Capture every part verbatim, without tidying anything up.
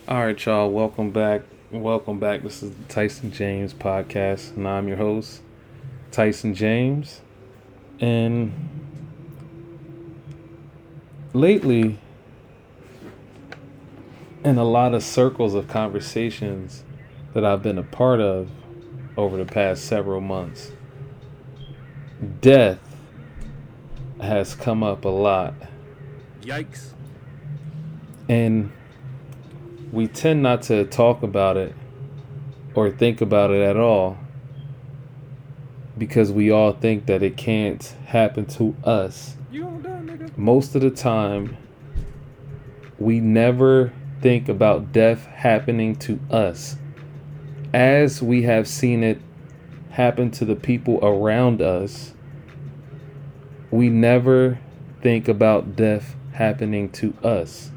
All right, y'all. Welcome back. Welcome back. This is the Tyson James podcast, and I'm your host, Tyson James. And lately, in a lot of circles of conversations that I've been a part of over the past several months, death has come up a lot. Yikes. And we tend not to talk about it or think about it at all because we all think that it can't happen to us. You gonna die, nigga? Most of the time, we never think about death happening to us as we have seen it happen to the people around us. We never think about death happening to us.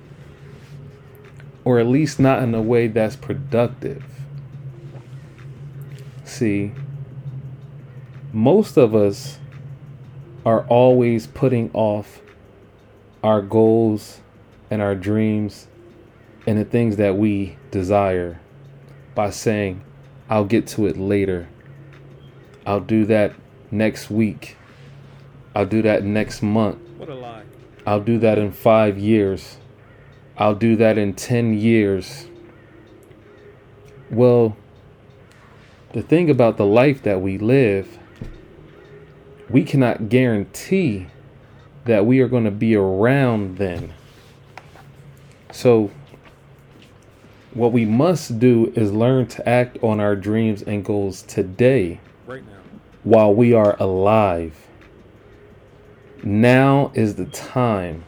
Or at least not in a way that's productive. See, most of us are always putting off our goals and our dreams and the things that we desire by saying, I'll get to it later. I'll do that next week. I'll do that next month. What a lie. I'll do that in five years. I'll do that in ten years. Well, the thing about the life that we live, we cannot guarantee that we are going to be around then. So, what we must do is learn to act on our dreams and goals today, right now, while we are alive. Now is the time.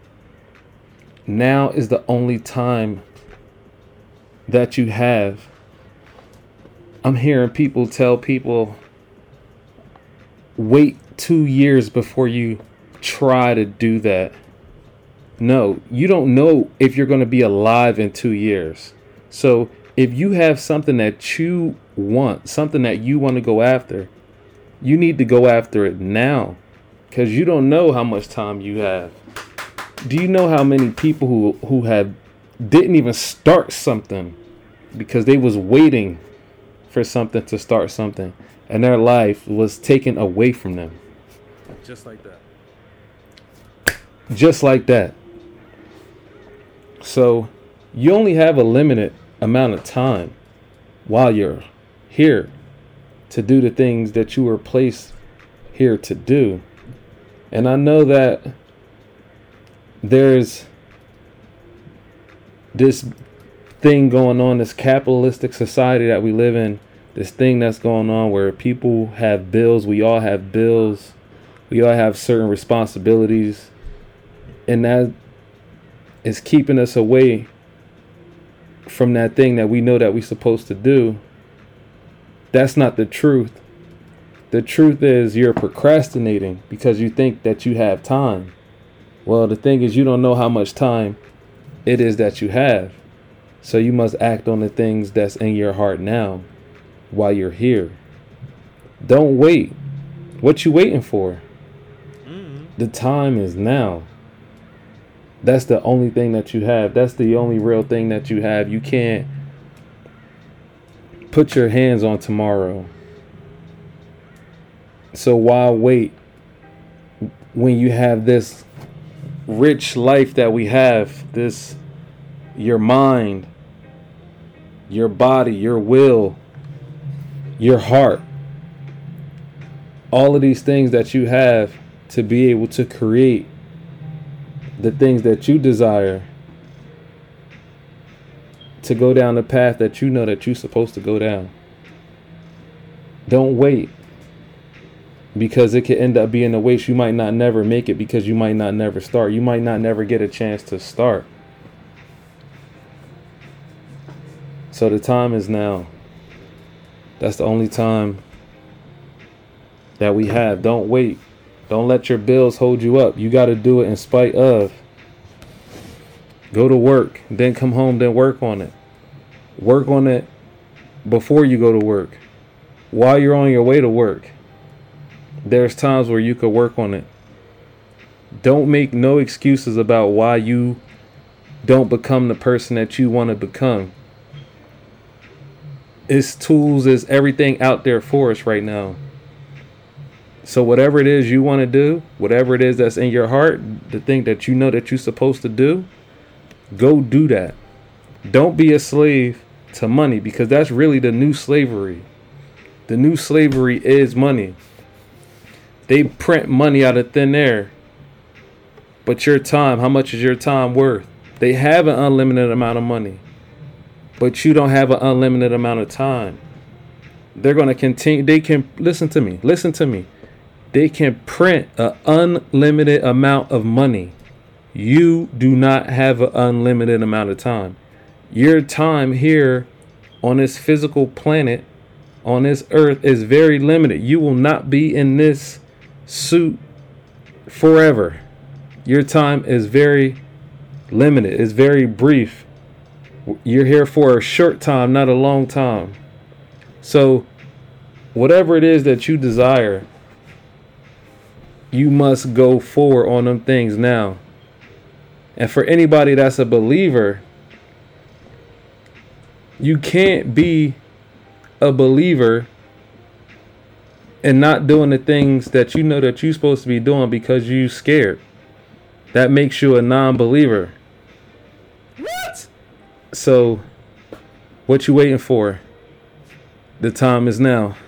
Now is the only time that you have. I'm hearing people tell people, wait two years before you try to do that. No, you don't know if you're going to be alive in two years. So if you have something that you want, something that you want to go after, you need to go after it now because you don't know how much time you have. Do you know how many people who who have didn't even start something because they was waiting for something to start something and their life was taken away from them? just like that. Just like that. So you only have a limited amount of time while you're here to do the things that you were placed here to do. And I know that there's this thing going on, this capitalistic society that we live in, this thing that's going on where people have bills. We all have bills. We all have certain responsibilities. And that is keeping us away from that thing that we know that we're supposed to do. That's not the truth. The truth is you're procrastinating because you think that you have time. Well, the thing is, you don't know how much time it is that you have. So you must act on the things that's in your heart now while you're here. Don't wait. What you waiting for? Mm-hmm. The time is now. That's the only thing that you have. That's the only real thing that you have. You can't put your hands on tomorrow. So why wait when you have this rich life that we have, this, your mind, your body, your will, your heart, all of these things that you have to be able to create the things that you desire, to go down the path that you know that you're supposed to go down. Don't wait. Because it could end up being a waste. You might not never make it because you might not never start. You might not never get a chance to start. So the time is now. That's the only time that we have. Don't wait. Don't let your bills hold you up. You got to do it in spite of. Go to work, then come home, then work on it. Work on it before you go to work. While you're on your way to work. There's times where you could work on it. Don't make no excuses about why you don't become the person that you want to become. It's tools, is everything out there for us right now. So whatever it is you want to do, whatever it is that's in your heart, the thing that you know that you're supposed to do, go do that. Don't be a slave to money, because that's really the new slavery. The new slavery is money. They print money out of thin air. But your time, how much is your time worth? They have an unlimited amount of money, but you don't have an unlimited amount of time. They're going to continue. They can, listen to me, listen to me. They can print an unlimited amount of money. You do not have an unlimited amount of time. Your time here on this physical planet, on this earth, is very limited. You will not be in this suit forever. Your time is very limited. It's very brief. You're here for a short time, not a long time. So whatever it is that you desire, you must go forward on them things now. And for anybody that's a believer, you can't be a believer and not doing the things that you know that you're supposed to be doing because you scared. That makes you a non-believer. What? So, what you waiting for? The time is now.